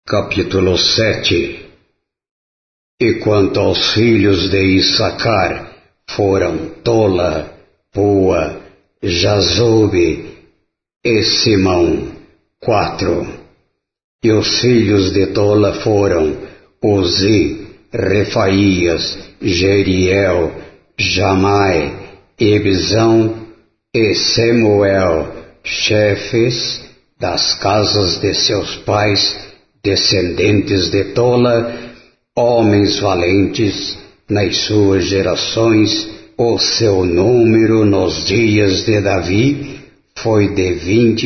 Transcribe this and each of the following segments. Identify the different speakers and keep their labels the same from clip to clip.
Speaker 1: Capítulo 7. E quanto aos filhos de Issacar, foram Tola, Pua, Jazube e Simão, 4. E os filhos de Tola foram Uzi, Refaías, Jeriel, Jamai, Ebizão e Semuel, chefes das casas de seus pais, descendentes de Tola, homens valentes nas suas gerações. O seu número nos dias de Davi foi de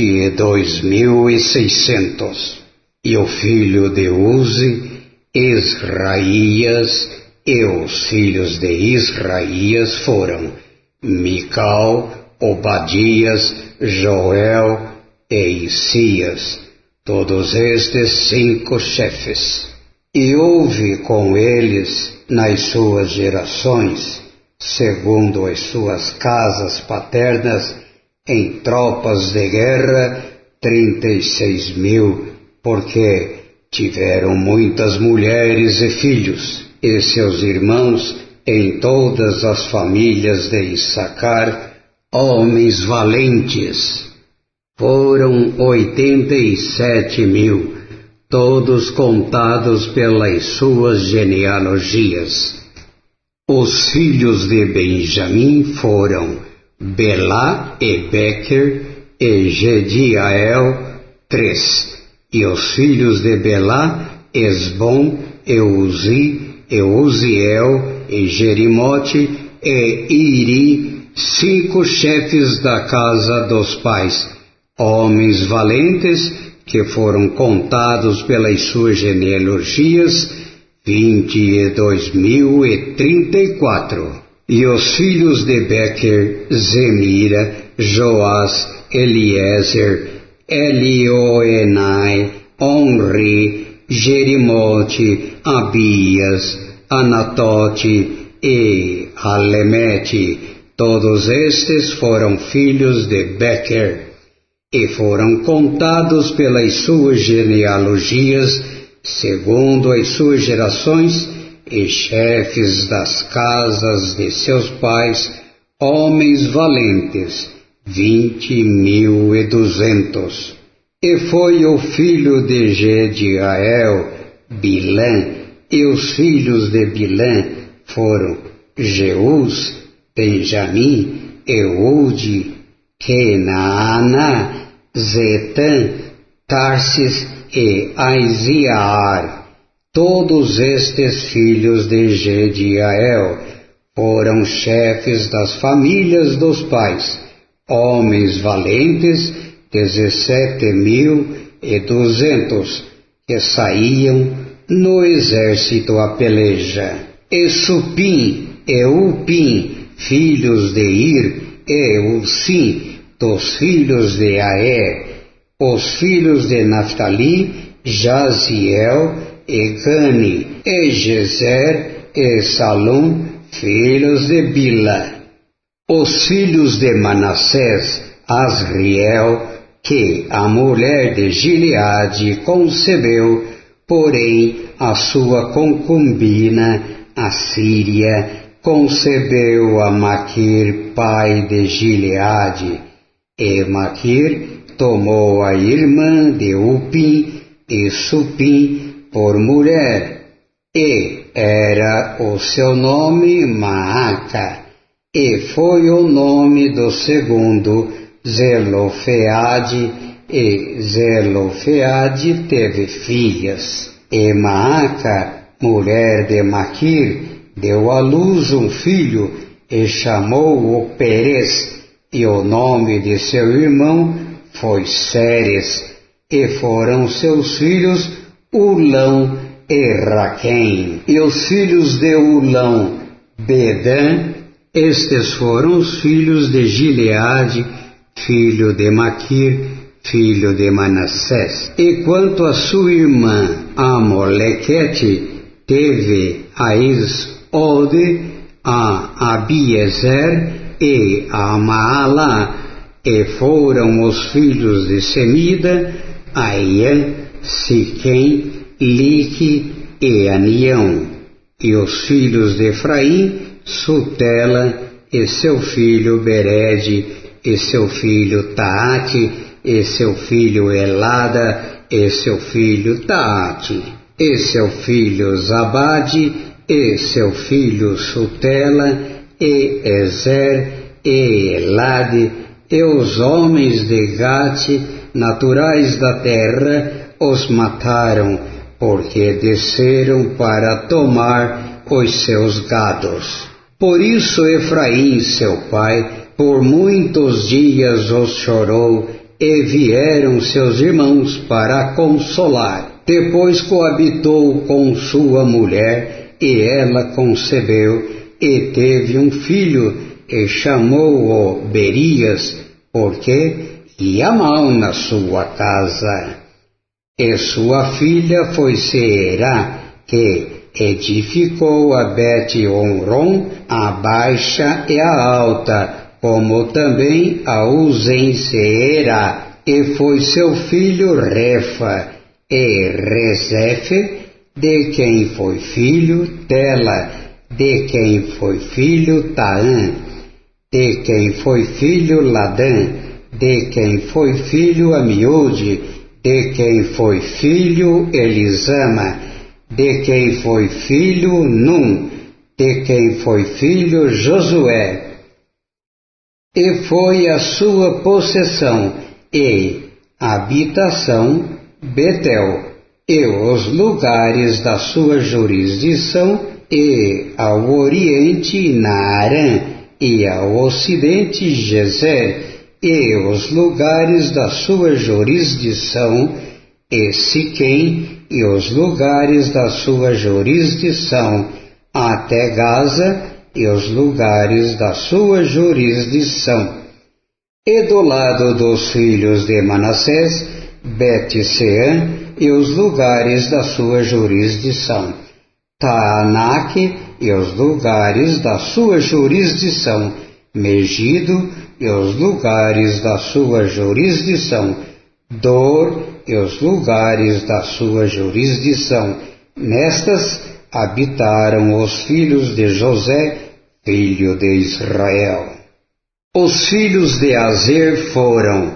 Speaker 1: 22.600. E o filho de Uzi, Israías, e os filhos de Israías foram Mical, Obadias, Joel e Isias, todos estes 5 chefes. E houve com eles, nas suas gerações, segundo as suas casas paternas, em tropas de guerra, 36.000, porque tiveram muitas mulheres e filhos, e seus irmãos, em todas as famílias de Issacar, homens valentes. Foram 87.000, todos contados pelas suas genealogias. Os filhos de Benjamim foram Belá e Bequer e Jediael, 3. E os filhos de Belá, Esbom e Uzi, e Uziel, e Jerimote, e Iri, 5 chefes da casa dos pais, homens valentes, que foram contados pelas suas genealogias, 22.034. E os filhos de Bequer, Zemira, Joás, Eliezer, Elioenai, Onri, Jerimote, Abias, Anatote e Alemete, todos estes foram filhos de Bequer, e foram contados pelas suas genealogias, segundo as suas gerações, e chefes das casas de seus pais, homens valentes, 20.200. E foi o filho de Jediael, Bilã, e os filhos de Bilã foram Jeús, Benjamim, Eude, Kenaana, Zetã, Tarsis e Aiziar. Todos estes filhos de Jediael foram chefes das famílias dos pais, homens valentes, 17.200, que saíam no exército a peleja. E Supim e Upim, filhos de Ir, e Usim, dos filhos de Aé. Os filhos de Naftali, Jaziel e Gani, e Jezer e Salum, filhos de Bila. Os filhos de Manassés, Asriel, que a mulher de Gileade concebeu, porém a sua concubina, a Síria, concebeu a Maquir, pai de Gileade, e Maquir tomou a irmã de Upim e Supim por mulher, e era o seu nome Maaca, e foi o nome do segundo Zelofeade, e Zelofeade teve filhas. E Maaca, mulher de Maquir, deu à luz um filho, e chamou-o Perez, e o nome de seu irmão foi Séres, e foram seus filhos Ulão e Raquém. E os filhos de Ulão, Bedã. Estes foram os filhos de Gileade, filho de Maquir, filho de Manassés. E quanto a sua irmã Amolequete, teve a Isode, a Abiezer e a Maalá, e foram os filhos de Semida, Aian, Siquém, Lique e Anião. E os filhos de Efraim, Sutela, e seu filho Berede, e seu filho Taate, e seu filho Elada, e seu filho Taate, e seu filho Zabade, e seu filho Sutela, e Ezer, e Elade, e os homens de Gate, naturais da terra, os mataram, porque desceram para tomar os seus gados. Por isso Efraim, seu pai, por muitos dias os chorou, e vieram seus irmãos para consolar. Depois coabitou com sua mulher, e ela concebeu, e teve um filho, e chamou-o Berias, porque ia mal na sua casa. E sua filha foi Seerá, que edificou a Bet-Horon, a baixa e a alta, como também a Uzen-Seerá, e foi seu filho Refa, e Rezefe, de quem foi filho Tela, de quem foi filho Taã, de quem foi filho Ladã, de quem foi filho Amiúde, de quem foi filho Elisama, de quem foi filho Num, de quem foi filho Josué. E foi a sua possessão e habitação Betel, e os lugares da sua jurisdição, e ao oriente Naarã, e ao ocidente Gezer, e os lugares da sua jurisdição, e Siquém, e os lugares da sua jurisdição, até Gaza, e os lugares da sua jurisdição. E do lado dos filhos de Manassés, Bet-Sean, e os lugares da sua jurisdição, Taanaque, e os lugares da sua jurisdição, Megido, e os lugares da sua jurisdição, Dor, e os lugares da sua jurisdição. Nestas habitaram os filhos de José, filho de Israel. Os filhos de Azer foram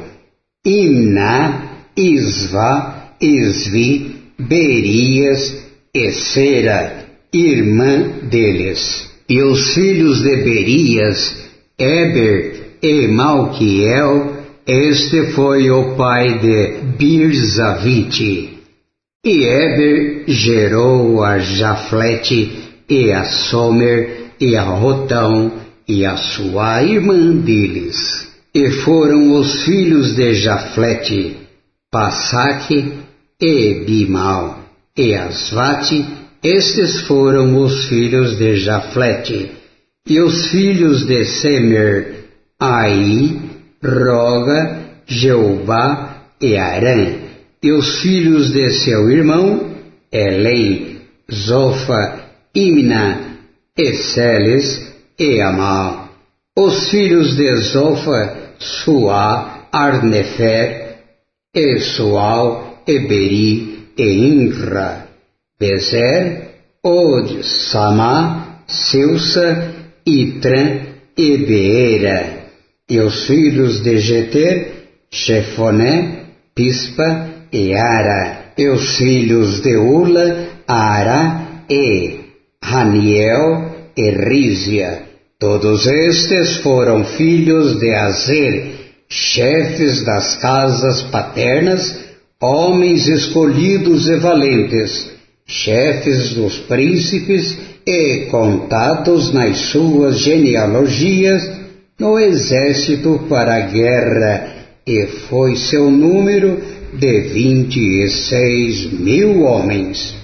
Speaker 1: Imná, Isvá, Isvi, Berias e Sera, irmã deles. E os filhos de Berias, Eber e Malquiel. Este foi o pai de Birzavite. E Eber gerou a Jaflete, e a Somer, e a Rotão, e a sua irmã deles. E foram os filhos de Jaflete, Passaque, e Bimal, e Asvate. Estes foram os filhos de Jaflete. E os filhos de Semer, Aí, Roga, Jeubá e Arã. E os filhos de seu irmão, Elém, Zofa, Imna, e Seles e Amal. Os filhos de Zofa, Suá, Arnefer, e Sual, e Beri, e Inra, Bezer, Od, Samá, Silsa, Itran e Beera. E os filhos de Jeter, Chefoné, Pispa e Ara. E os filhos de Ula, Ara e Haniel e Rízia. Todos estes foram filhos de Azer, chefes das casas paternas, homens escolhidos e valentes, chefes dos príncipes e contados nas suas genealogias no exército para a guerra, e foi seu número de 26.000 homens.